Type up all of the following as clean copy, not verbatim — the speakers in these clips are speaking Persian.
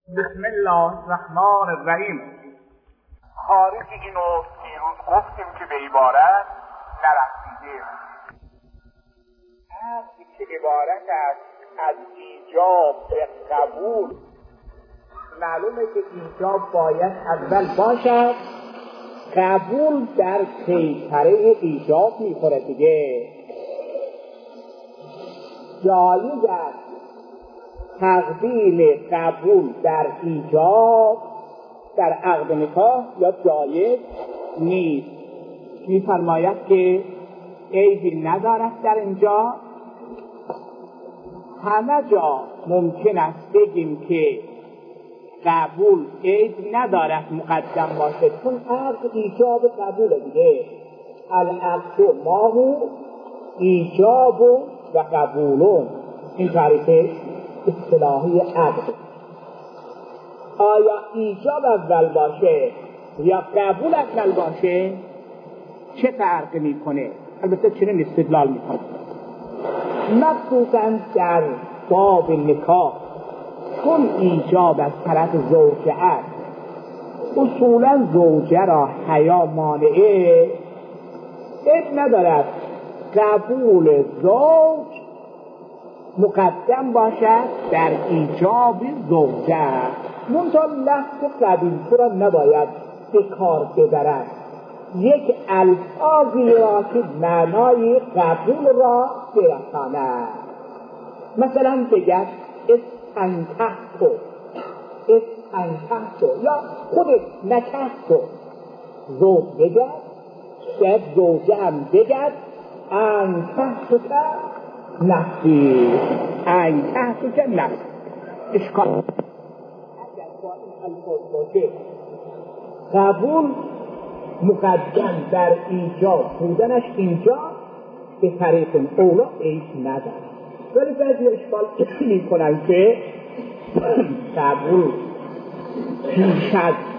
بسم الله الرحمن الرحیم. خارج اینو دیروز گفتیم که به عبارت نرسیدیم. حرفی که عبارت است از ایجاب به قبول، معلومه که ایجاب باید اول باشد، قبول در پیکره ایجاب میخوره دیگه. جایز است تقبیل قبول در ایجاب در عقد نکاح یا جایز نیست. می‌فرماید که عیبی ندارد در اینجا. همه جا ممکن است بگیم که قبول عیب ندارد مقدم باشه، چون عقد ایجاب قبول دیگه. العقد ماهو ایجاب و قبولون، این تعریف اصطلاحی عقد. آیا ایجاب اول باشه یا قبول اول باشه چه فرق میکنه؟ البته چنین استدلال میکنه، مخصوصا در باب نکاح، چون ایجاب از طرف زوجه است، اصولا زوجه را حیا مانعه، عیب ندارد قبول زوج مقدم باشد در ایجاب زوجه. منتها لفظ قبیل را نباید به کار ببرد، یک الفاظی را که معنای قبول را برساند. مثلا بگد استنکحتو یا خودت نکحتو، زوج بگد، شاید زوجه هم بگد انکحتو نفسی، انکحتو که نفس. اشکال اگر با این الفاظ باشه قبول مقدم در ایجاب بودنش اینجا به طریق اولا عیب نداره. ولی بعضی اشکال میکنن که قبول پیش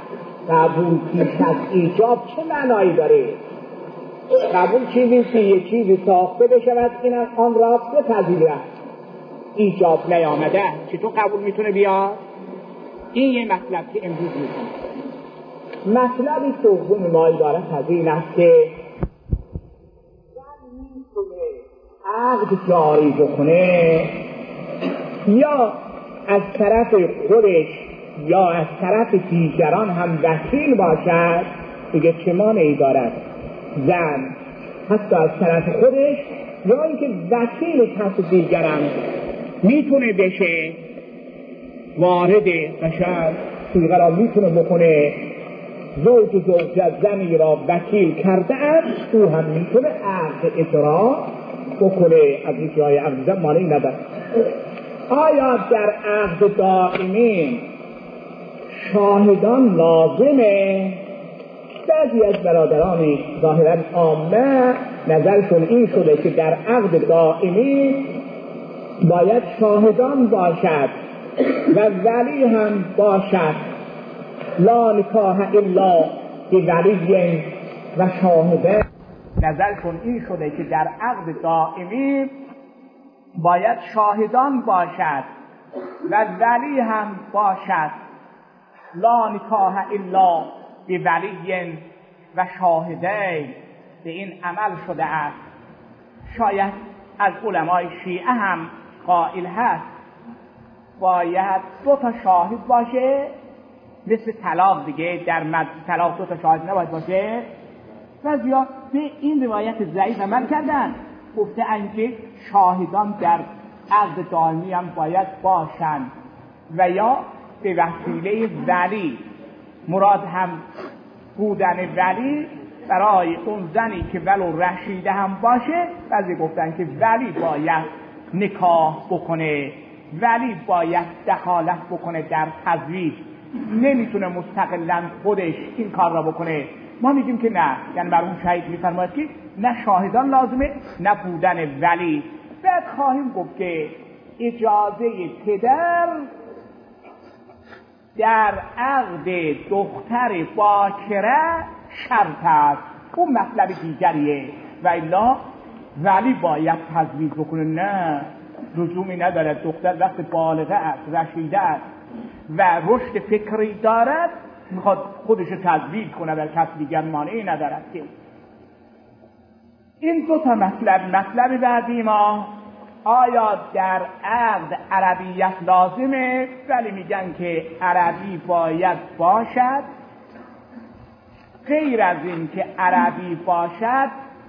از ایجاب چه معنایی داره؟ قبول چیزی که یک چیزی ساخته بشود این از آن را بپذیرد، ایجاب نیامده چطور قبول میتونه بیاد؟ این یه مطلب که امروز میکنه. مطلبی دوم ما عبارت از این است که زن میتونه عقد جاری بکنه یا از طرف خودش یا از طرف دیگران هم وکیل باشد. دیگه چه مانعی دارد؟ زن حتی از طرف خودش یا اینکه وکیل طرف دیگران میتونه بشه وارد بشد، صیغه را میتونه بکنه. زوج زنی را وکیل کرده است، او هم میتونه عقد اجرا بکنه، از این جای عقد مانعی نداره. آیا در عقد دائمی شاهدان لازمه؟ بعضی از برادران ظاهرا عامه نظرشون این شده که در عقد دائمی باید شاهدان باشد و ولی هم باشد. لا نکاح الا بولی و شاهده. نظرشون این شده که در عقد دائمی باید شاهدان باشد و ولی هم باشد. لا نکاح الا بولی و شاهده. به این عمل شده است. شاید از علمای شیعه هم قائل هست باید 2 شاهد باشه، مثل طلاق دیگه. در طلاق 2 شاهد نباید باشه. بعضیا به این روایت ضعیف عمل کردن، گفته انکه شاهدان در عقد دائمی هم باید باشند و یا به وسیله ولی. مراد هم بودن ولی برای اون زنی که ولو رشیده هم باشه. بعضی گفتن که ولی باید نکاح بکنه، ولی باید دخالت بکنه در تزویج، نمیتونه مستقلاً خودش این کار را بکنه. ما میگیم که نه، یعنی بر اون شهید میفرماید که نه شاهدان لازمه نه بودن ولی. بعد خواهیم گفت که اجازه پدر در عقد دختر باکره شرط است، اون مطلب دیگریه. و الا ولی باید تزویج بکنه، نه لزومی نداره. دختر وقت بالغه است، رشیده است، و رشد فکری دارد، میخواد خودش تزوید کنه و کس دیگر مانعی ندارد که. این دو تا مطلب بعدی ما، آیا در عقد عربیت لازمه؟ ولی میگن که عربی باید باشد، غیر از این که عربی باشد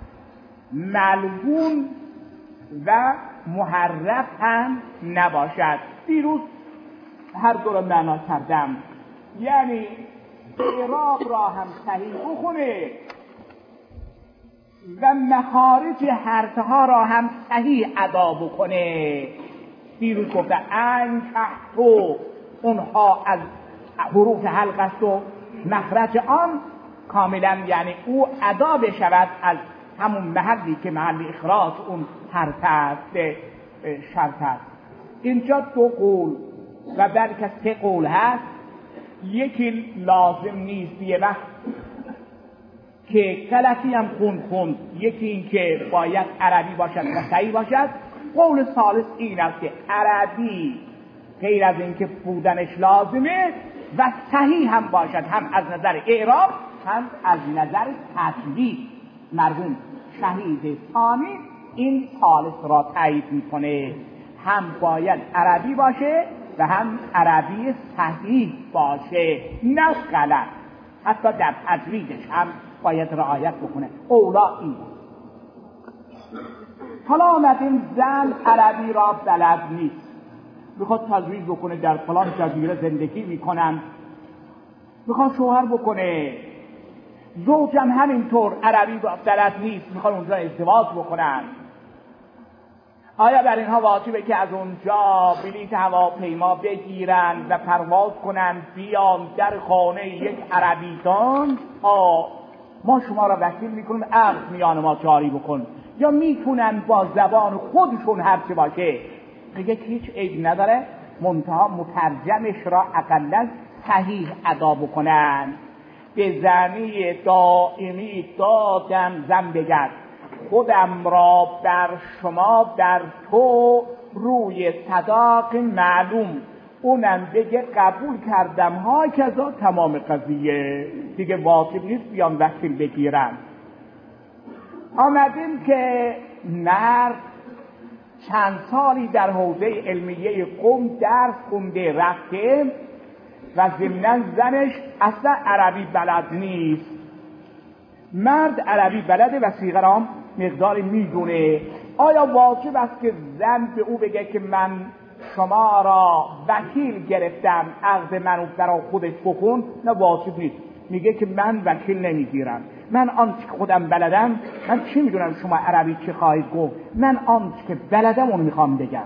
ملعون و محرف هم نباشد. دیروز هر دو رو معنا کردم، یعنی اعراب را هم صحیح بخونه و مخارج حرفها را هم صحیح ادا بکنه. دیروز گفته ان تحتو، اونها از حروف حلق است و مخرج آن کاملا، یعنی او ادا بشود از همون محلی که محل اخراج اون حرف است، شرط است. اینجا دو قول و بلکه سه قول هست. یکی لازم نیست، یه وقت که غلطی هم خوند. یکی این که باید عربی باشد و صحیح باشد. قول ثالث این است که عربی غیر از این که بودنش لازمه و صحیح هم باشد، هم از نظر اعراب هم از نظر تجوید. مرحوم شهید ثانی این ثالث را تایید میکنه، هم باید عربی باشه و هم عربی صحیح باشه، نه غلط. حتی در تجویدش هم باید رعایت بکنه. اولا این. حالا آمدیم زن عربی را بلد نیست، میخواد تجوید بکنه، در فلان جزیره زندگی میکنن، میخواد شوهر بکنه. زوجم همینطور عربی بلد نیست، میخواد اونجا ازدواج بکنن. آیا بر اینها واجبه که از اونجا بلیط هواپیما بگیرن و پرواز کنن بیان در خانه یک عربیدان؟ ما شما را وکیل میکنیم، عقد میان ما جاری بکن. یا میتونن با زبان خودشون هرچی باشه؟ میگه هیچ عیب نداره، منتها مترجمش را اقلا صحیح ادا بکنن. به زنی دائمی دادم زن بگرد، خودم را بر شما در تو روی صداق معلوم، اونم بگه قبول کردم، ها کذا تمام قضیه دیگه واجب نیست بیان وکیل بگیرن. آمدیم که مرد چند سالی در حوزه علمیه قم درس خونده رفته و ضمناً زنش اصلا عربی بلد نیست. مرد عربی بلده و صیغه را هم مقداری میدونه. آیا واجب است که زن به او بگه که من شما را وکیل گرفتم، عقد منو برای خودش بکن؟ نه، واجب نیست. میگه که من وکیل نمیگیرم، من آنچه خودم بلدم، من چی میدونم شما عربی چه خواهید گفت، من آنچه که بلدم اونو میخوام بگم.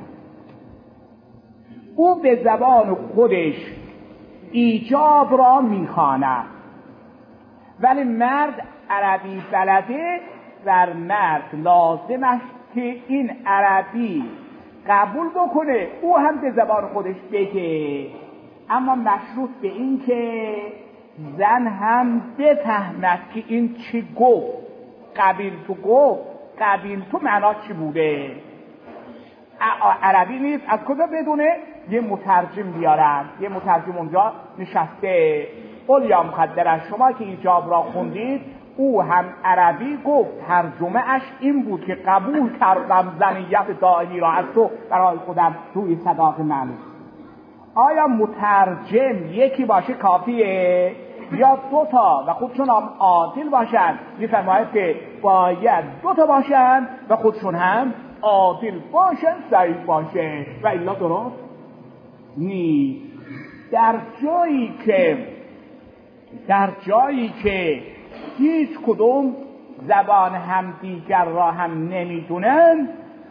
او به زبان خودش ایجاب را میخواند، ولی مرد عربی بلده و مرد لازم است که این عربی قبول بکنه، او هم به زبان خودش بگه، اما مشروط به این که زن هم بفهمد که این چی گفت. قبیل تو گفت، قبیل تو معنا چی بوده؟ عربی نیست، از کجا بدونه؟ یه مترجم بیارن، یه مترجم اونجا نشسته. اولیا مقدرش شما که ایجاب را خوندید، او هم عربی گفت، ترجمه اش این بود که قبول کردم زنیت دائمی را از تو برای خودم روی صداق معلوم. آیا مترجم یکی باشه کافیه یا دوتا و خودشون هم عادل باشن؟ میفرماید که باید دوتا باشن و خودشون هم عادل باشن، صحیح باشه، و الا درست نیست. در جایی که هیچ کدوم زبان هم دیگر را هم نمیدونن،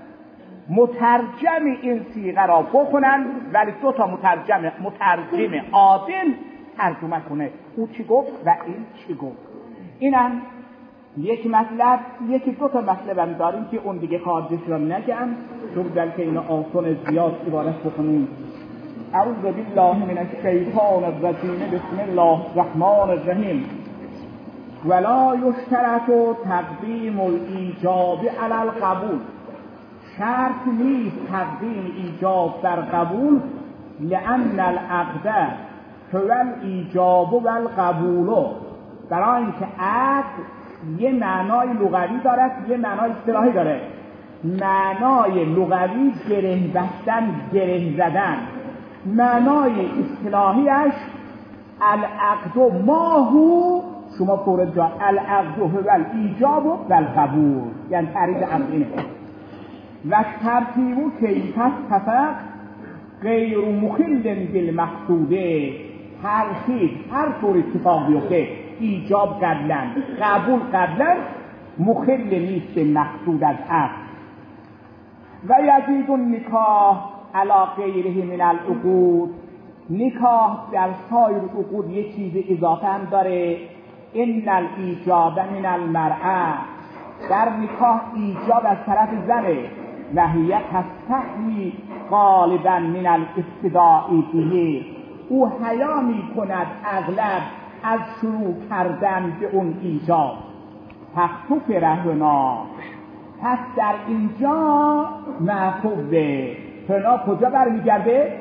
مترجم این صیغه را بخونن، ولی دو تا مترجم عادل ترجمه کنه، او چی گفت و این چی گفت. اینم یک مطلب. یکی دو تا مطلب هم داریم که اون دیگه خارجش را نگم، چون بلکه این آسان زیاد عبارت بکنیم. اعوذ بالله من الشیطان الرجیم، بسم الله الرحمن الرحیم. ولا یشترط تقدیم الایجاب علی القبول، شرط نیست تقدیم ایجاب در قبول لأن العقد هو الایجاب و القبول. برای اینکه عقد یه معنای لغوی دارد، یه معنای اصطلاحی داره. معنای لغوی گره بستن، گره زدن. معنای اصطلاحیش العقد ماهو، شما فورد جا العقد هو الایجاب و القبول، یعنی تعریف عقد اینه. و ترتیبو کیف اتفق غیر مخل بالمقصوده، ترتیب هر طور اتفاق بیفته، ایجاب قبلا قبول قبلا، مخل نیست مقصود از عقد. و یزید النکاح علی غیره من العقود، نکاح در سایر عقود یه چیز اضافه هم داره. ان الایجاب من المرأة، در نکاح ایجاب از طرف زنه. و هی تستحی غالبا من الابتداء به، او حیا می کند اغلب از شروع کردن به اون ایجاب. تخفف رهنا، پس در اینجا معطوفه. هنا کجا برمیگرده؟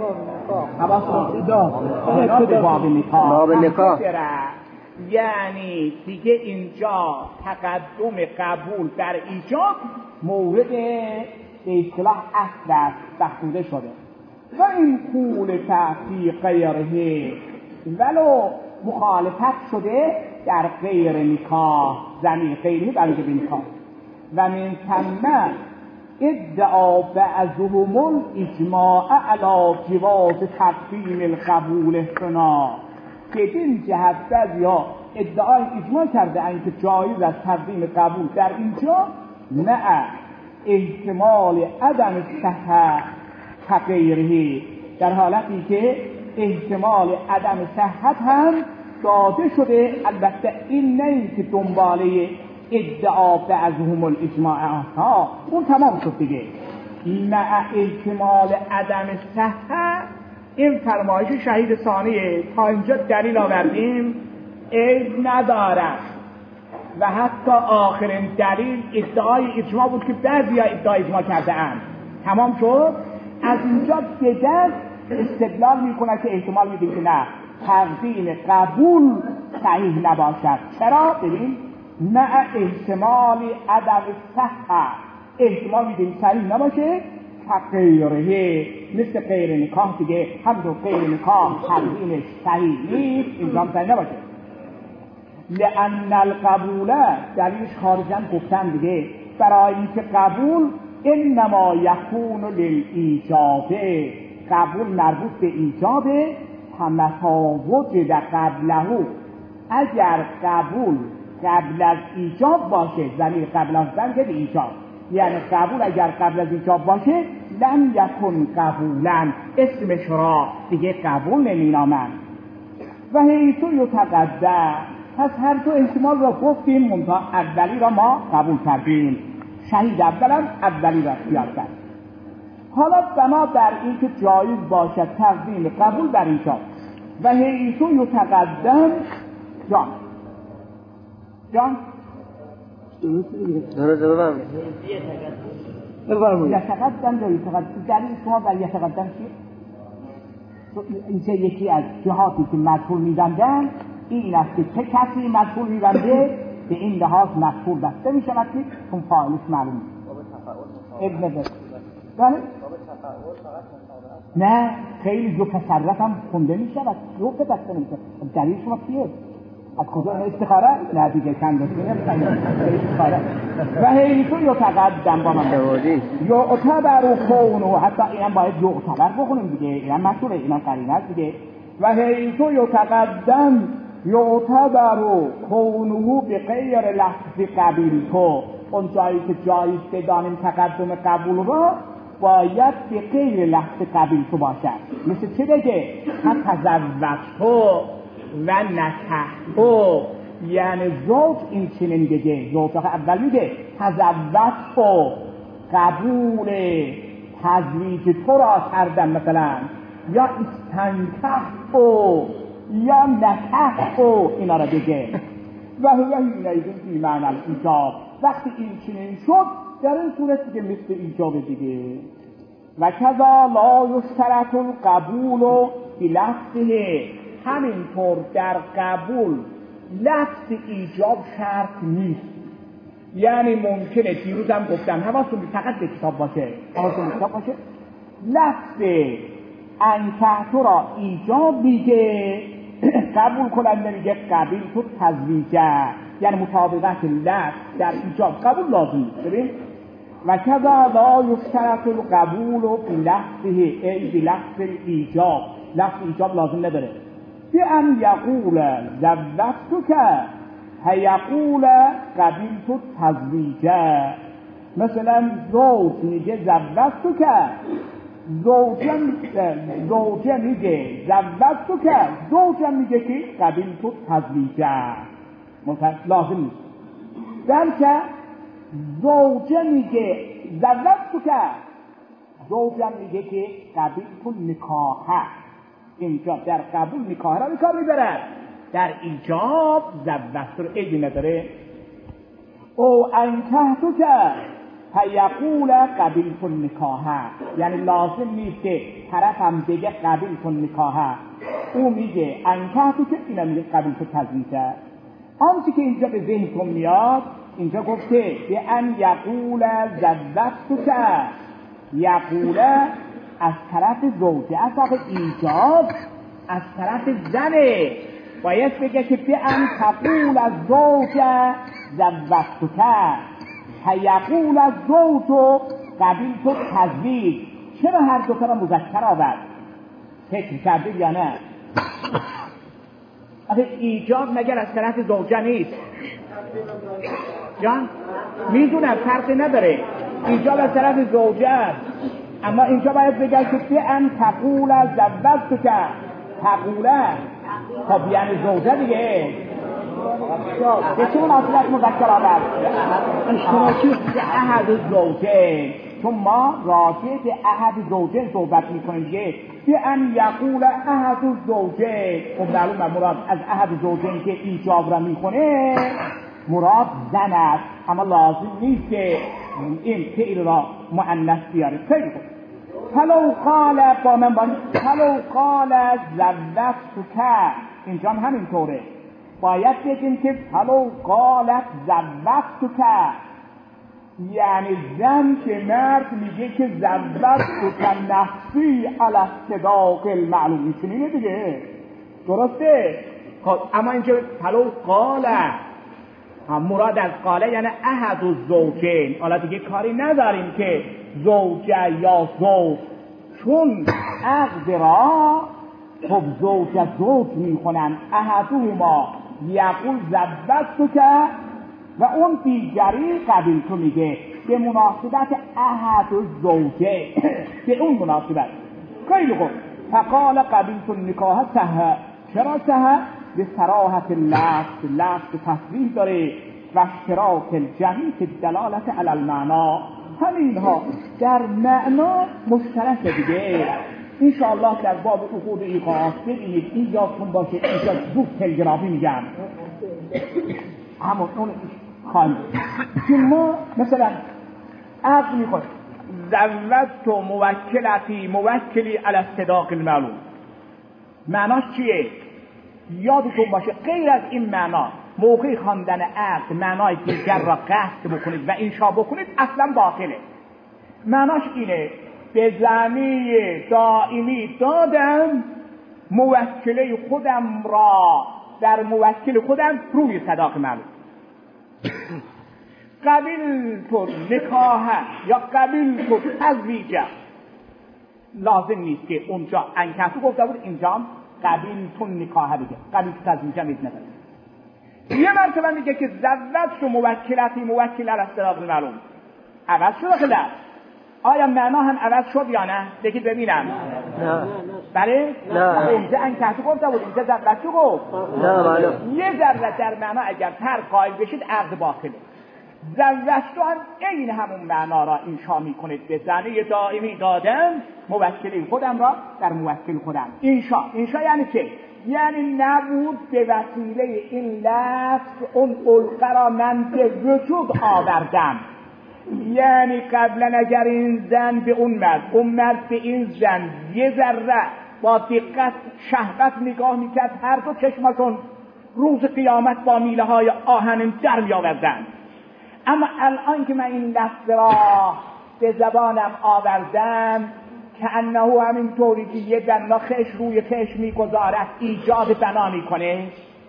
به باب نکاح. یعنی دیگه اینجا تقدم قبول در ایجاب مورد به اصطلاح اصل است، بخوده شده. و این قول فی غیره، ولو مخالفت شده در غیر نکاح، زمین غیره برای به نکاح. و من ثم ادعا بعضهم الاجماع علی جواز تقدیم القبول هنا، بدین جهت بعضیا ادعای اجماع کرده این که جایز از تقدیم قبول در اینجا، نه احتمال عدم صحت تغییره، در حالتی که احتمال عدم صحت هم داده شده. البته این نه که دنباله ادعا بعضهم الاجماع ها، اون تمام شد دیگه. مع احتمال عدم صحت، این فرمایش شهید ثانیه. تا اینجا دلیل آوردیم، عیب ندارد. و حتی آخرین دلیل ادعای اجماع بود که بعضی ها ادعای اجماع کرده اند. تمام شد. از اینجا دیگر استدلال میکنه که احتمال میدیم که نه، تقدیم قبول صحیح نباشد. چرا؟ ببین، نه احتمال عدم صحت، احتمال میدیم صحیح نباشه. غیره، مثل غیر نکاح دیگه، هم دو غیر نکاح تقدیمش صحیح نیست، اینجا صحیح نباشه. لأن القبول، دلیلش خارجاً گفتن دیگه، برای اینکه قبول انما یکون للایجاب، قبول مربوط به ایجابه. فمتى وجد قبله، اگر قبول قبل از ایجاب باشه، زمین قبل از زن به ایجاب، یعنی قبول اگر قبل از ایجاب باشه، لم یکن قبولا، اسمش را دیگه قبول نمینامن. و حیث یتقدم، پس هر دو احتمال را گفتیم، منتها اولی را ما قبول کردیم. شهید اولم اولی را اختیار کرد. حالا بنا بر این که جایز باشد تقدیم قبول در ایجاب. و حیث یتقدم، جان یتقدم یا یتقدم، دلیل شما بر یتقدم چیه؟ این یکی از جهاتی که مجهول می‌بندن این است که چه کسی مجهول می‌بنده به این لحاظ مجهول بسته می‌شود که چون فاعلش معلوم نیست. ابن بس نه، خیلی جو کسرت هم خونده می‌شود، جو بسته می‌شود. دلیل شما چیه؟ از کجا استخاره؟ نه دیگه چند استخاره. و حیثو یتقدم با من یعتبر کونه، حتی اینم باید یعتبر بخونیم دیگه، اینم مشهوره، اینم قرینه است دیگه. و حیثو یتقدم یعتبر کونه به غیر لفظ قبیل تو، اون جایی که جایز بدانیم تقدم قبول را باید به غیر لفظ قبیل تو باشد. مثل چه بگه؟ تزوج تو و نکحتو، یعنی زوج این چنین بگه، زوج اول میگه تزوج تو، قبول تزویج تو را کردم مثلا، یا استنکحتو یا نکحتو، اینا را بگه. و هو اینایدون بی معنی ایجاب، وقتی این چنین شد در این صورت دیگه مثل ایجاب دیگه. و کذا لا یشترط القبول بلفظه، همینطور در قبول لفظ ایجاب شرط نیست. یعنی ممکنه، دیروزم گفتم حواستون فقط به کتاب باشه، لفظ انکحت را ایجاب میگه، قبول کنن نمیگه قبیل تو تزویجه، یعنی مطابقت لفظ در ایجاب قبول لازم. ببین و کذا لا یشترط القبول بلفظه ای بلفظ ایجاب، لفظ ایجاب لازم نداره. بأن یقول زوجتک هیقول قبیلت تزویجه، مثلا زوج میگه زوجتک، زوجه میگه زوجتک، زوجه میگه که قبیلت تزویجه، لازم نیست. بلکه زوجه میگه زوجتک، زوجه میگه که قبیلت نکاحه، اینجا در قبول نکاح را به کار میبرد، در ایجاب زوجت رو عیبی نداره. او انکحتک فیقول قبیلت نکاحه، یعنی لازم نیست که طرف هم بگه قبیلت نکاحه، او میگه انکحتک، اینا میگه قبیلت تزویجه. آنچه که اینجا به ذهنتون میاد، اینجا گفته به ان یقول زوجتک، یقول از طرف زوجه، از طرف ایجاب از طرف زنه، باید بگه که به ان تقول از زوجه زوجتک، هیقول از زوج قبیلت تزویج. چرا هر دو تا را مذکر آورد؟ فکر کرده یا نه؟ آخه ایجاب مگر از طرف زوجه نیست؟ جان میدونم فرق نداره، ایجاب از طرف زوجه است، اما اینجا باید بگه که به ان تقول زوجتک، تقوله خب یعنی زوجه دیگه، به چه مناسبت مذکر آورد؟ اشتراکی احد زوجین، چون ما راجع به احد زوجین صحبت میکنیم دیگه. به ان یقول احد زوجین، خب معلومه مراد از احد زوجین که ایجاب را میکنه مراد زن است، اما لازم نیست که این فعل را مؤنث بیاره. خیلی خوب. فلو قال با من باید فلو قال زوجتک، اینجا هم همینطوره، باید بگیم که فلو قالت زوجتک، یعنی زن که مرد میگه که زوجتک نفسی علی الصداق المعلوم، میتونینه دیگه، درسته؟ خب اما اینجا فلو قاله، مراد از قاله یعنی احد الزوجین، حالا دیگه کاری نداریم که زوجه یا زوج، چون عقد را خب زوجه زوج میخونن، احدهما یقول زوجتک و اون دیگری قبیلت میگه، به مناسبت احد الزوجه، به اون مناسبت. خیلی خوب. فقال قبیلت النکاح صح، چرا صح؟ به صراحت لفظ، لفظ تصریح داره و اشتراک الجمعی که دلالت علی المعنا، همینها در معنا مشترک دیگه. انشاءالله در باب عقود ایقاعات ببینید، این یادتون باشه، اینجا زود تلگرافی میگم همون اون خواهیم که ما مثلا عقد میکنیم زوجت موکلتی موکلی علی الصداق المعلوم، معناش چیه؟ یادتون باشه غیر از این معنا موقع خواندن عقد معنای دیگر را قصد بکنید و انشا بکنید اصلا باطله. معناش اینه به زنی دائمی دادم موکله خودم را در موکل خودم روی صداق معلوم، قبیلت نکاح یا قبیلت تزویج، لازم نیست که اونجا انکحت گفته بود اینجا قبیلت نکاح بگه، قبیلت تزویج هم نداره. یه مرتبه میگه که زوجت موکلتی موکل علی الصداق المعلوم، عوض شد خلاص. آیا معنا هم عوض شد یا نه؟ بگید ببینم. نه. بله؟ نه. اینجا انکحت گفته بود، اینجا زوجت گفت. نه بله. یه ذره در معنا اگر فرق قائل بشید عقد باطله. زوجت هم عین همون معنا را انشا میکنید، به زنی دائمی دادم موکل خودم را در موکل خودم. انشا یعنی چه؟ یعنی نبود به وسیله این لفظ اون علقه را من به وجود آوردم، یعنی قبلا اگر این زن به اون مرد به این زن یه ذره با دقت شهوت نگاه میکرد، هر دو چشمشون روز قیامت با میله های آهن در میآوردند. اما الان که من این لفظ را به زبانم آوردم که انه همین طوری که یه دنا خش روی خش میگذارد ایجاد بنا میکنه،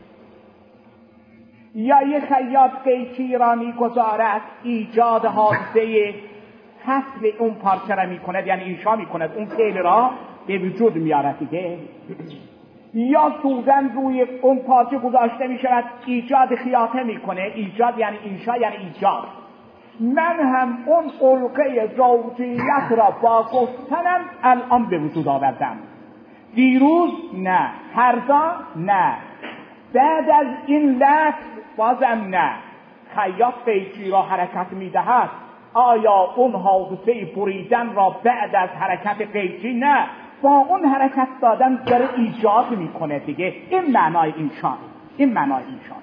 یا یه خیاط قیچی را میگذارد ایجاد حادثه حفل اون پارچه را میکند، یعنی انشا میکند، اون فعل را به وجود میارد دیگه. یا سوزن روی اون پارچه گذاشته میشود ایجاد خیاطه میکنه. ایجاد یعنی انشا یعنی ایجاد. من هم اون علقه زوجیت را با گفتنم الان به وجود آوردم. دیروز نه، فردا نه، بعد از این لفظ بازم نه. خیاط قیچی را حرکت میدهد، آیا اون حادثه بریدن را بعد از حرکت قیچی؟ نه، با اون حرکت دادن داره ایجاد میکنه دیگه. این معنای انشاء. این معنای انشاء.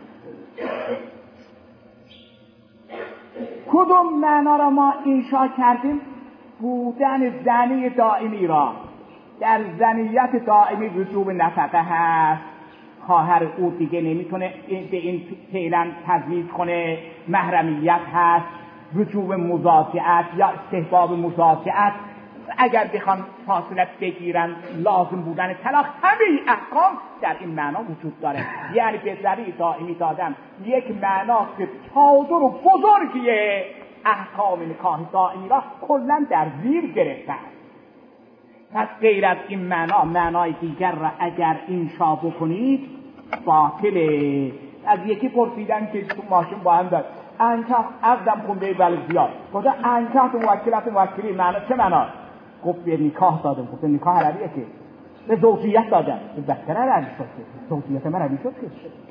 کدوم معنا را ما انشاء کردیم؟ بودن زنی دائمی را. در زنیت دائمی وجوب نفقه هست، خواهر او دیگه نمیتونه به این فعلا تزویج کنه، محرمیت هست، وجوب مضاجعت یا استحباب مضاجعت، اگر بخوان فاصله بگیرن لازم بودن طلاق، همه احکام در این معنا وجود داره. یعنی به ذریعه دائمی دادن یک معنا که چادر و بزرگی احکام نکاح دائمی را کلا در زیر گرفته است. پس غیر از این معنا، معنای دیگر را اگر انشا بکنید باطله. از یکی پرسیدن که تو ماشین با هم داد انکح عقدم خونده بل زیاد، گفته انکح تو موکلی معنا چه معنا؟ گفت به نکاح دادم. گفت نکاح عربیه که به زوجیت دادم. بهتر عربی شد که زوجیت من عربی شد که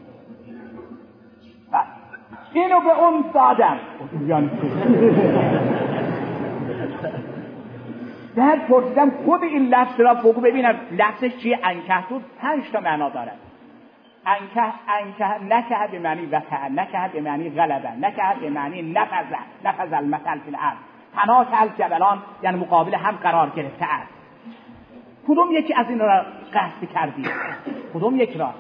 اینو به اون دادم. یعنی بعد پرسیدم خود این لفظ را بگو ببینم لفظش چیه. انکح تو 5 تا معنا داره. انکح نکح به معنی وقع، نکح به معنی غلبه، نکح به معنی نفذ المثل فی الارض، تناک الجبلان یعنی مقابل هم قرار گرفته است. کدوم یکی از این را قصد کردی؟ کدوم یک را؟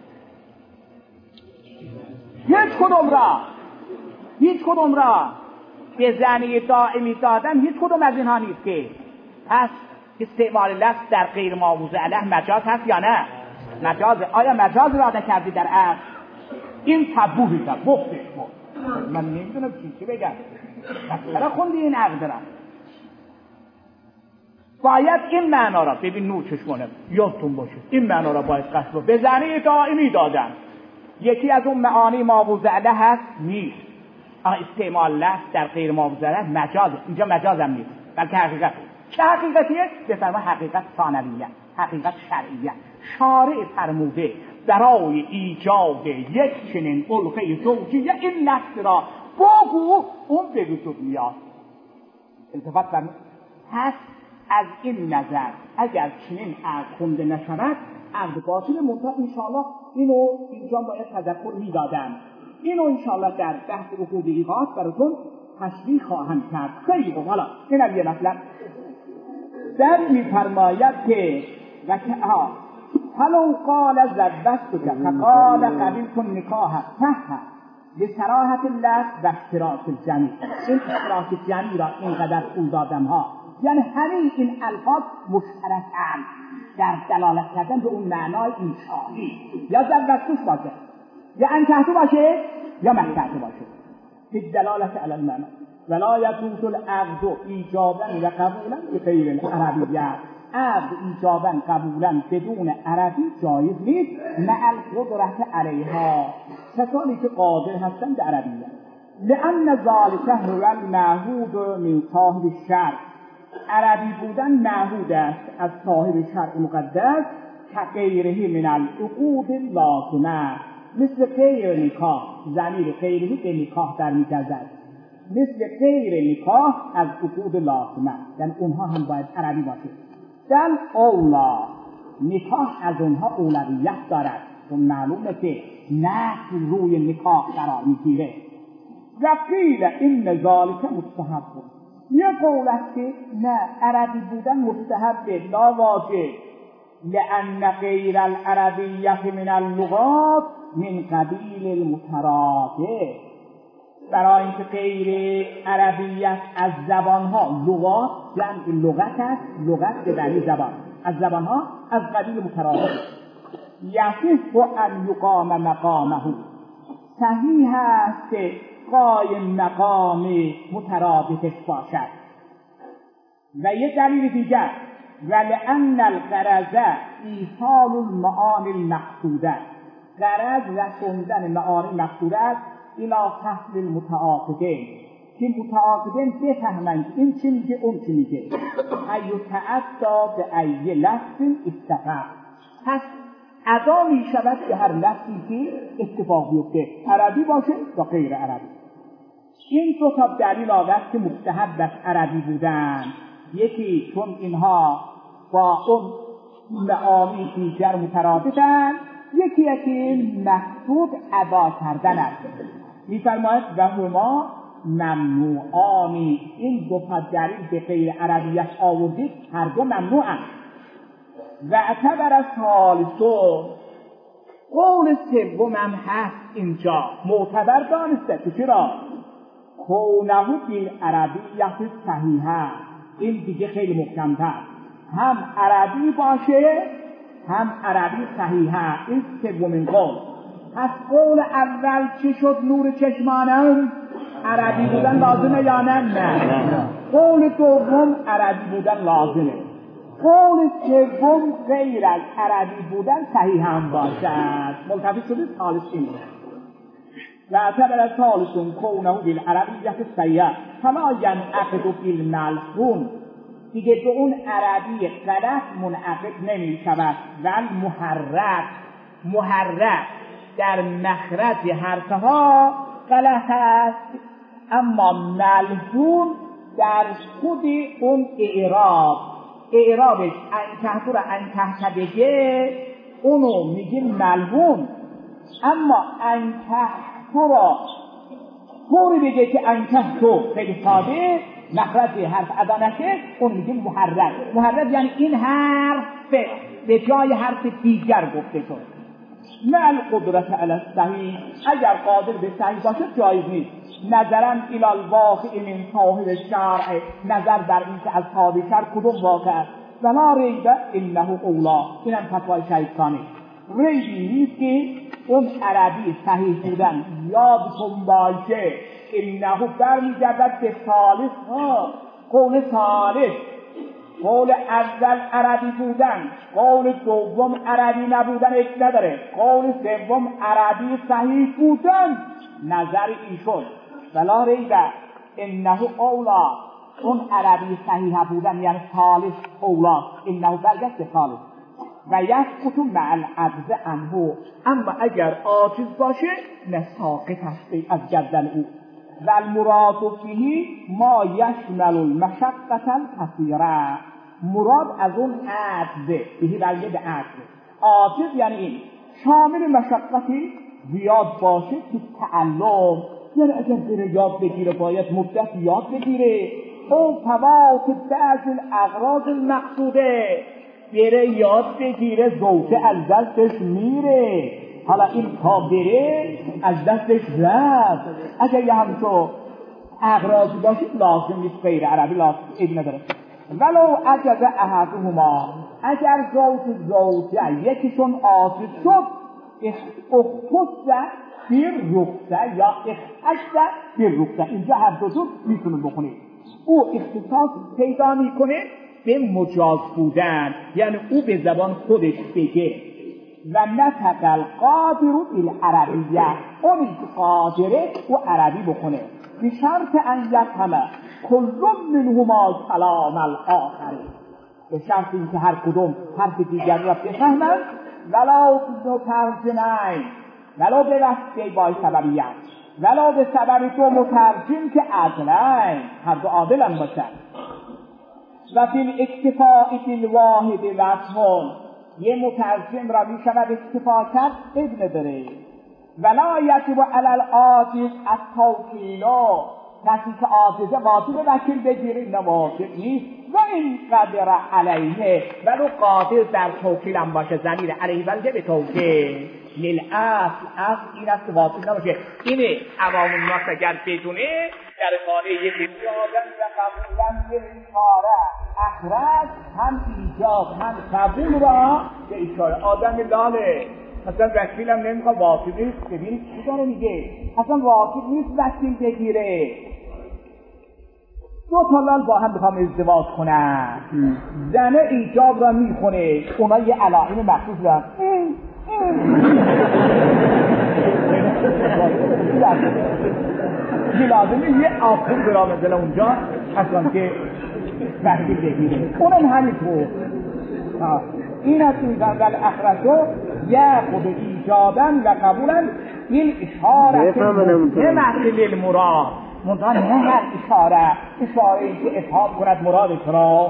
هیچ کدوم را به زنی دائمی دادن هیچ کدوم از اینها نیست که. پس استعمال لفظ در غیر موضوع علیه مجاز هست یا نه؟ مجاز. آیا مجاز را کردی در عقد؟ این تبوهی کرد بختش بود. من نمیدونم چی بگم. چرا خوندی این عقد را؟ باید این معنا را ببین نور چشمانه یادتون باشه، این معنا را باید قصد رو به زنی دائمی دادن. یکی از اون معانی موضوع علیه هست نیست. استعمال لفظ در غیر موضوع علیه مجاز. اینجا مجاز هم نیست بلکه حقیقت. چه حقیقتیه؟ بفرما حقیقت ثانویه، حقیقت شرعیه. شارع فرموده برای ایجاد یک چنین علقه زوجیه این لفظ را بگو، اون به وجود میاد. التفات فرمود. پس از این نظر اگر چنین عقد خونده نشود عقد باطل. منتها انشاءالله اینو اینجا باید تذکر میدادم. اینو انشاءالله در بحث عقود ایقات براتون تشریح خواهم کرد. خیلی خوب. حالا اینم یه مطلب در میفرماید که فلو قال زوجتک فقال قبلت النکاح صح لصراحة اللفظ و اشتراک الجميع. این اشتراک جمعی را اینقدر پول دادم ها، یعنی همین این الفاظ مشترکن در دلالت کردن به اون معنای انشایی. یا زوجتوش باشه، یا انکحتو باشه، یا مکحتو باشه، به دلالت علی المعنی. ولا یجوز العقد ایجابا و قبولا بغیر العربیه. عقد ایجابا قبولا بدون عربی جایز نیست، مع القدرت علیها، کسانی که قادر هستند به عربیه. لأن ذلك هو المعهود من صاحب الشرع. عربی بودن معهود است از صاحب شرع مقدس، كغیره من العقود اللازمه، مثل غیر نکاح. ضمیر غیره به نکاح در می‌گردد. مثل غیر نکاح از عقود لازمه، یعنی اونها هم باید عربی باشه. در اولا نکاح از اونها اولویت دارد، چون معلومه که نسل روی نکاح قرار میگیره. و قیل این ذالک مستحب بود. یه قول است که نه، عربی بودن مستحبه لا واجب، لأن غیر العربیه من اللغات من قبیل المترادف، برای اینکه غیر عربیت از زبانها، لغات جمع لغت است، لغت به معنی زبان، از زبانها از قبیل مترادف، یصح ان یقام مقامه، صحیح است که قایم مقام مترادفش باشد. و یه دلیل دیگر، ولأن الغرض ایصال المعانی المقصوده، غرض رسوندن معانی مقصوده است الی فهم المتعاقدین، که متعاقدین بفهمند این چی میگه اون چی میگه، ای تعدی به ای لفظ اتفاق، پس ادا میشود که هر لفظی که اتفاق بیفته، عربی باشه یا غیر عربی. این دو تا دلیل آورد که مستحب است عربی بودن، یکی چون اینها با اون معانی دیگر مترادفند، یکی مقصود ادا کردن است. می‌فرماید و هما ممنوعانی، این دو تا دلیل به غیر عربیت آوردید هر دو ممنوعند. و اعتبر ثالثو، قول سومم هست اینجا معتبر دانسته که چرا؟ کونه بالعربیه صحیحه، این دیگه خیلی محکم‌تر، هم عربی باشه هم عربی صحیحه، این سومین قول. پس قول اول چی شد؟ نور چشمانم عربی بودن لازمه یا نه؟ قول دوم عربی بودن لازمه. قول سوم غیر از عربی بودن صحیح هم باشد. ملتفت شدید ثالث این و اعتبر ثالثون کونه بالعربیه صحیحه فلا ینعقد بالملحون، دیگه به اون عربی غلط منعقد نمی شود. و محرک در مخرج حرفها غلط است، اما ملحون در خود اون اعرابش انتحتو را انتحت بگه اونو میگیم ملحون، اما انتحتو را طوری بگه که انتحتو خیلی ساده مخرج حرف ادا نشه اون میگیم محرک یعنی این حرف به جای حرف دیگر گفته شد. مع القدرت علی الصحیح، اگر قادر به صحیح باشه جایز نیست. نظرا الی الواقع من صاحب الشرع، نظر بر این که از صاحب شرع کدوم واقع است. ولا ریب انه اولا، اینم فتوای شیخانی، ریبی نیست که اون عربی صحیح بودن یادتون باشه انه برمیگردد به ثالث ها. قول ثالث، قول اول عربی بودن، قول دوم عربی نبودن هیچ نداره، قول سوم عربی صحیح بودن نظر ایشون. ولا ریب انه اولا، اون عربی صحیح بودن یعنی ثالث اولا، انه برگشت به ثالث. و یسقط مع العجز عنه، اما اگر عاجز باشه نساقط است از گردن او. و المراد فیه ما یشمل المشقة الکثیره، مراد از اون عجز، بهی برگه به عجز، عاجز یعنی این شامل مشقتی زیاد باشه که تعلم، یعنی اگر بره یاد بگیره باید مدت یاد بگیره، او فوات بعض الاغراض المقصوده، بره یاد بگیره زوجه از دستش میره، حالا این تا بره از دستش رفت. اگر یه همچو اغراضی باشید لازم نیست غیر عربی لازم این نداره. ولو عجز احدهما، اگر زوجه یکیشون عاجز شد، اختص بر رخصه یا اختص بر رخصه، اینجا هر دو میتونه بکنه. او اختصاص پیدا میکنه به مجاز بودن، یعنی او به زبان خودش بگه. و نطق القادر بالعربیه، اونی که قادره او عربی بکنه، به شرط ان یفهم کل منهما کلام الاخر، به شرط اینکه هر کدوم حرف دیگر را بفهمند. ولو مترجمین، ولو به واسطه بای سببیت، ولو به سبب دو مترجم که عدلین، هر دو عادلن باشند. و فی الاکتفاء بالواحد وجه، یه مترجم را می شود اکتفا کرد ابن داره، ولا یجب علی العاجز التوکیل، کسی که عاجزه واجب وکیل بگیره نواجب نیست. و این قدر علیه، ولو قادر در توکیل هم باشه ضمیر علیه بلکه به توکیل للاصل، اصل این است که واجب نباشه. اینه عوام الناس اگر بدونه در خانه یک ایجابن و قبولن به اشاره اخرج، هم ایجاب هم قبول را به اشاره. آدم لاله مثلا وکیلم نمیخواد، واجب نیست. ببینید چی داره میگه، اصلا واجب نیست وکیل بگیره. دو تا لال با هم بخوام ازدواج کنن، زنه ایجاب را میخونه، اونا یه علائم مخصوص دارن، یه لازمه یه آخون برا مثل اونجا اصلا که وکیل بگیره. اونم همینطور. این هست میگن ول اخرجو یأخذ ایجابا و قبولا این اشاره به محل المراد، منتها نه هر اشاره که افهام کند مرادش را،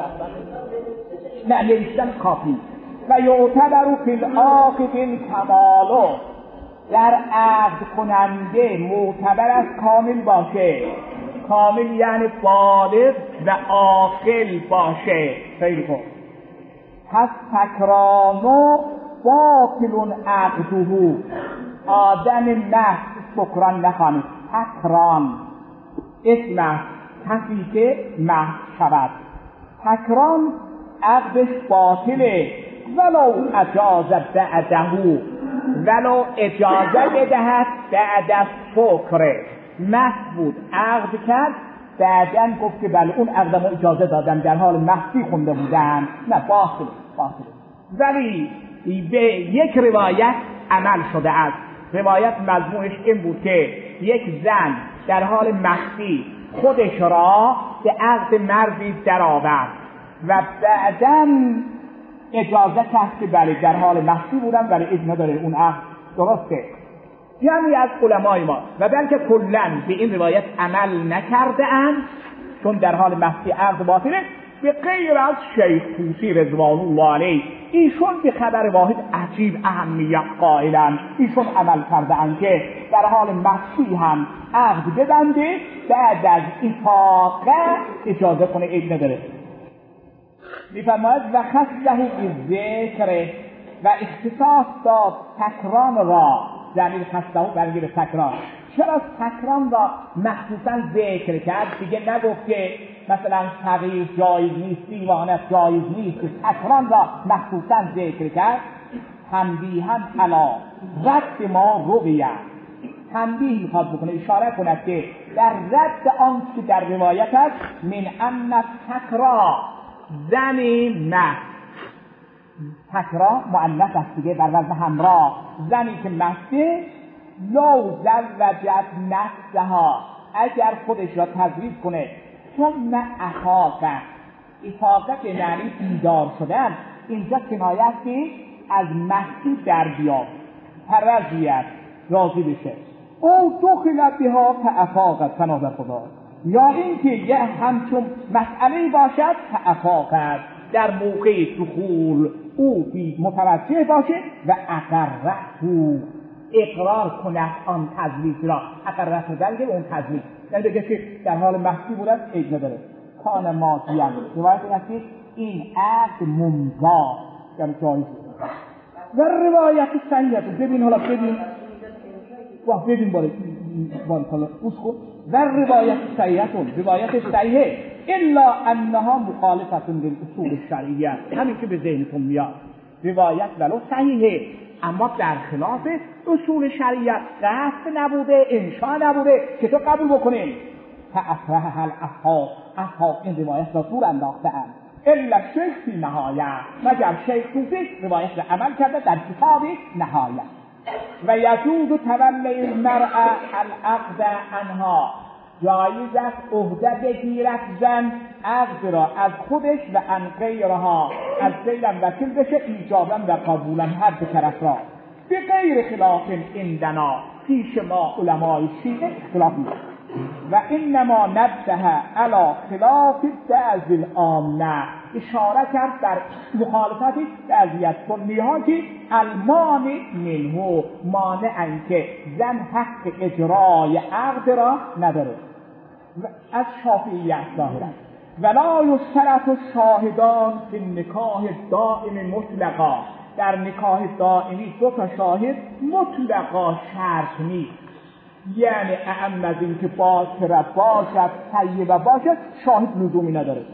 نه نوشتن کافی. و یعتبر فی العاقد کمالو، در عقد کننده معتبر از کامل باشه. کامل یعنی بالغ و عاقل باشه. خیلی خوب. پس تکرامو باطل عقده، آدم محض سکران نخوانید. تکرام اسم کسی که محض شود. تکرام عقدش باطله، ولو اجاز بعده، ولو اجازه بدهد بعد از سکر. محض بود عقد کرد، بعداً گفت که بله اون عقدمو اجازه دادم، در حال محضی خونده بودن، نه باطل. ولی به یک روایت عمل شده است. روایت مضمونش این بود که یک زن در حال محضی خودش را به عقد مردی در آورد و بعداً اجازه کرد که بله در حال محضی بودن، ولی اجازه نداره، اون عقد درسته. یعنی از علمای ما و بلکه کلن به این روایت عمل نکرده اند، چون در حال محضی عقد باطله، به غیر از شیخ طوسی رضوان الله علیه. ایشون به خبر واحد عجیب اهمیت قائلند. ایشون عمل کرده اند که در حال محضی هم عقد ببنده، بعد از افاقه اجازه کنه، عیب نداره. میفرماید و خصه بذکر، و اختصاص داد تکرام را، ضمیر خصه برگیر تکرام. چرا تکرام را مخصوصا ذکر کرد؟ دیگه نگفت که مثلا تغییر جایز نیست، دیوانت جایز نیست. تکرام را مخصوصا ذکر کرد. تنبیها علی رد ما رویه، تنبیه میخواد بکنه، اشاره کند که در رد آن که در روایت است، من ان تکرار زنی نه، تکرار مؤنث است دیگه، در وزن همراه. زنی که مسته لو زوجت نفسها، اگر خودش را تزویج کنه، ثم افاقه، افاقه که معنی بیدار شدن، اینجا کنایه است که از مستی در بیاد، ترضیت راضی بشه. او دخل بها فافاقت، تنازع خدا، یا اینکه یه همچون مسئله باشد فافاقت، در موقع دخول او متوجه باشه و اقررته، اقرار کند آن تزویج را. اقررته دلیل اون تزویج، یعنی بگه که در حال محضی بودن عیب نداره. کان ماضی‌اً، روایت است که این عقد ممضی، یعنی جایز بود. و روایت صحیحه، ببین حالا ببین بالا حالا اسکو. و روایت صحیحه، روایت صحیحه، الا انها مخالفه للاصول الشرعیه، همین که به ذهنتون میاد. روایت ولو صحیحه، اما در خلاف اصول شریعت، قصد نبوده، انشاء نبوده که تو قبول بکنیم. فاصرح اصحاب این روایت را دور انداخته‌اند، الا شیخ فی نهایه، مگر شیخ طوسی روایت را عمل کرده در کتاب نهایه. و یجوز تولی المرأة العقد عنها، جایز است عهده بگیرد زن عقد را از خودش و عن غیرها، از غیرم وکیل بشه، ایجابا و قبولا هر دو طرف را، به غیر خلاف عندنا، پیش ما علمای شیعه اختلاف نیست. و انما نبه علی خلاف بعض العامه، اشاره کرد بر مخالفتی بعضی از کلیها که المانع منه، مانع که زن حق اجرای عقد را نداره. از شافعیت ظاهرا ولا یشترط الشاهدان فی النکاح الدائم مطلقا، در نکاح دائمی دو تا شاهد مطلقا شرط نیست، یعنی اهم از این که باکره باشد طیبه باشد شاهد لزومی نداره.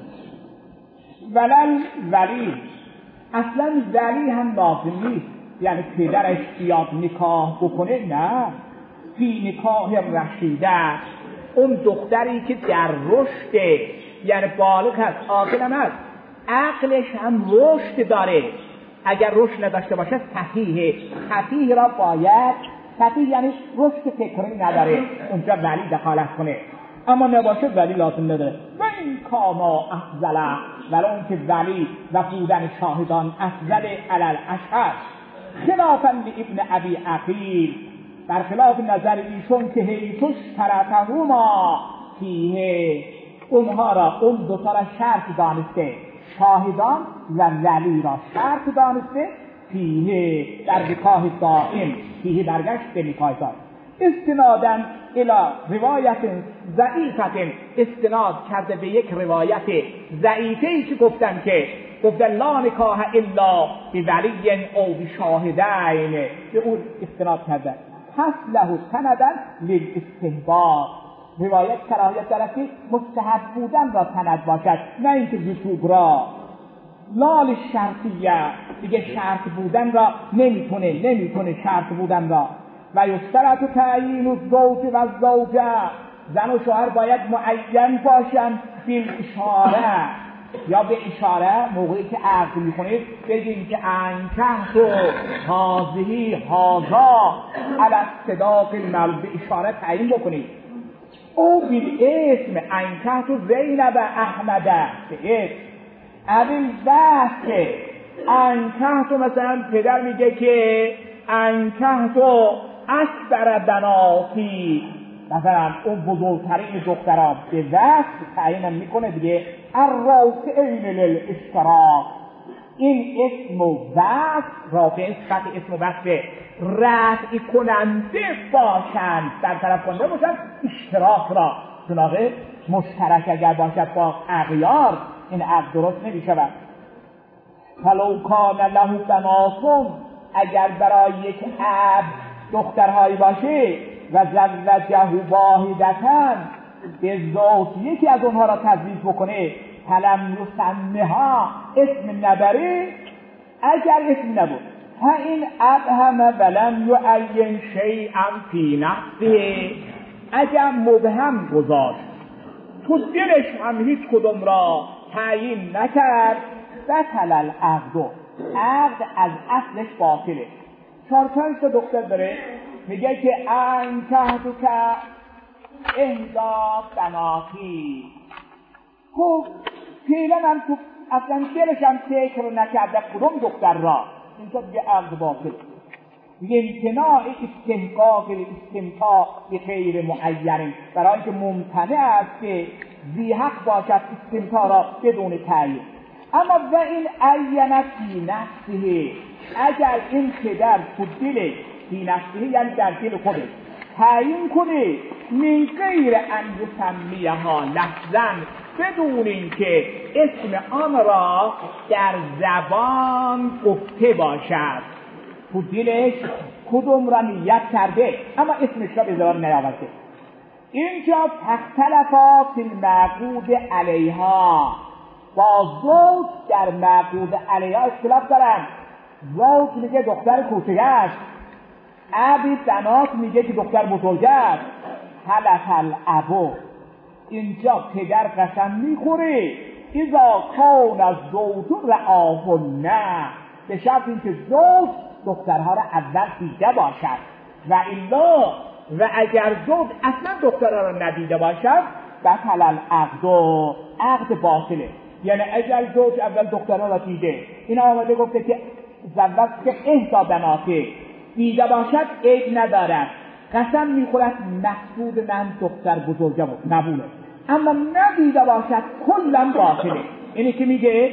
ولل ولی، اصلا ولی هم لازم نیست، یعنی پدرش بیاد نکاح بکنه، نه. فی نکاح رشیده، اون دختری که در رشد، یعنی بالغ هست، عاقل هم هست، عقلش هم رشد داره. اگر رشد نداشته باشه صحیحه، صحیح را باید، صحیح یعنی رشد فکری نداره، اونجا ولی دخالت کنه. اما نباشه ولی لازم نداره. و این کاما افضله، ولی اون که ولی و بودن شاهدان افضل علی الاشهر، خلافا لابن ابی عقیل، برخلاف نظر ایشون که هیتوش طرفهما فیه، اونها را، اون دوتا را شرط دانسته، شاهدان و ولی را شرط دانسته، فیه در نکاح دائم، فیه برگشت به نکاح دائم، استنادن الی روایت ضعیفت، استناد کرده به یک روایت ضعیفه‌ای که گفتن لا نکاح الا بولی او بشاهدین، به اون استناد کرده. پس له سندن للاستحباب، روایت کراهیت دارد که مستحب بودن را سند باشد، نه اینکه وجوب را. لال شرطیه، دیگه شرط بودن را نمیتونه شرط بودن را. و یشترط تعیین الزوج و الزوجه، زن و شوهر باید معین باشن بالاشاره، یا به اشاره موقعی که عقد میکنید بگیم که انکحت و هذه هذا علی الصداق المعروف، به اشاره تعیین بکنید. او بالاسم انکحت و زینب احمد، به اسم. اول بحث انکحت، مثلا پدر میگه که انکحت و اکبر بناتی، مثلا اون بزرگترین دختران، به وقت تعیین میکنه دیگه، الرافعین للاشتراک، این اسم و وقت، رافع صفت اسم و وقت رفع کننده باشند، در طرف کننده باشند اشتراک را، چنانکه مشترک اگر باشد با اغیار این عقد درست نمیشود. فلو کان له بناتون، اگر برای یک اب دخترهایی باشه و زوجه واحدتاً، به ذات یکی از اونها را تزویج بکنه، فلم یسمها، اسم نبره، اگر اسم نبود، ها این ابهم ولم یعین شیئا فی نفسه، اگر مبهم گذاشت تو دلش هم هیچ کدوم را تعیین نکرد، بطل العقد، عقد از اصلش باطله. 4-5 تا دختر داره، میگه که انکحتو که اهدا بناتی، خب فعلا هم تو اصلا دلش هم فکر نکرده کدوم دختر را، اینجا دیگه عقد باطله. امتناع استحقاق استمتاع به غیر معین، برای که ممتنع است که ذی حق باشد استمتاع را بدون تعیین. اما و این عینت فی نفسه، اگر این پدر تو دل فی نفسه، یعنی در دل خودش تعیین کنه، من غیر ان یسمیها لفظا، بدون اینکه اسم آن را در زبان گفته باشد، تو دلش کدوم را نیت کرده اما اسمش را به زبان نیاورده. اینجا تختلفا فی المعقود علیها، با زوج در معقود علیها اختلاف دارن. زوج میگه دختر کوچک است، ابی بنات میگه که دختر بزرگ است. حلف الابو، اینجا پدر قسم میخوره اذا کان الزوج رآهن، به شرط اینکه زوج دخترها را اول دیده باشد، و الا، و اگر زوج اصلا دخترها را ندیده باشد، بطل العقد، عقد باطله. یعنی اگر زوج اول دخترها را دیده، این آمده گفته که زوج که اهدا بناته، دیده باشد عیب ندارد، قسم میخورد مقصود من دختر بزرگه بود نبوده، اما ندیده باشد کلا باطله. اینی که میگه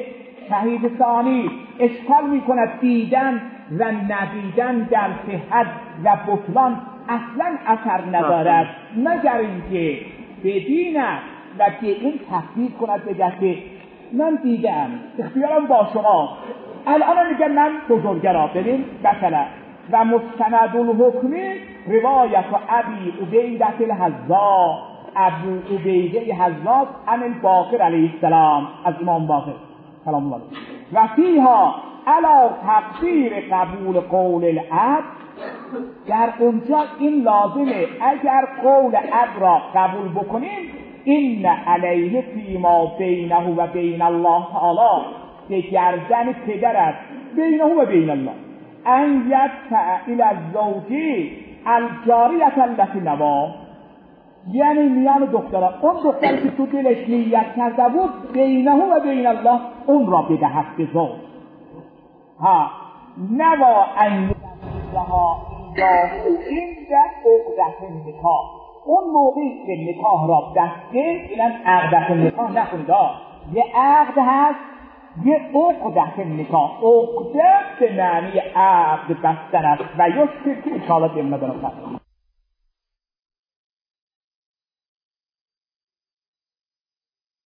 شهید ثانی اشکال میکند دیدن و ندیدن در صحت و بطلان اصلا اثر ندارد مگر اینکه ببیند و که این تفسیر کند بگه که من دیدم اختیارم با شما. الان میگه من بزرگرا ببین مثلا و مستند الحکمی روایت و ابی عبیدة الحذاء ابو عبیده حذاء عن الباقر علیه السلام از امام باقر سلام الله علیه و فیها علی تقدیر قبول قول العبد. در اونجا این لازمه اگر قول عبد را قبول بکنیم این علیه فیما بینه و بین الله تعالی به گردن پدر است بینه و بین الله ان یدفع الی الزوج الجاریة التي نوا، یعنی میان دخترها اون دختری که تو دلش نیت کرده بود بینه و بین الله اون را بدهد به زوج. ها نوا ان یدفعها این در عقدت نکاح، اون موقعی که نکاح را دسته اینم عقدت نکاح نخونید، یه عقد هست یه عقدت نکاح. عقده به معنی عقد بستن است و یشکر که اشالت امنا دارم.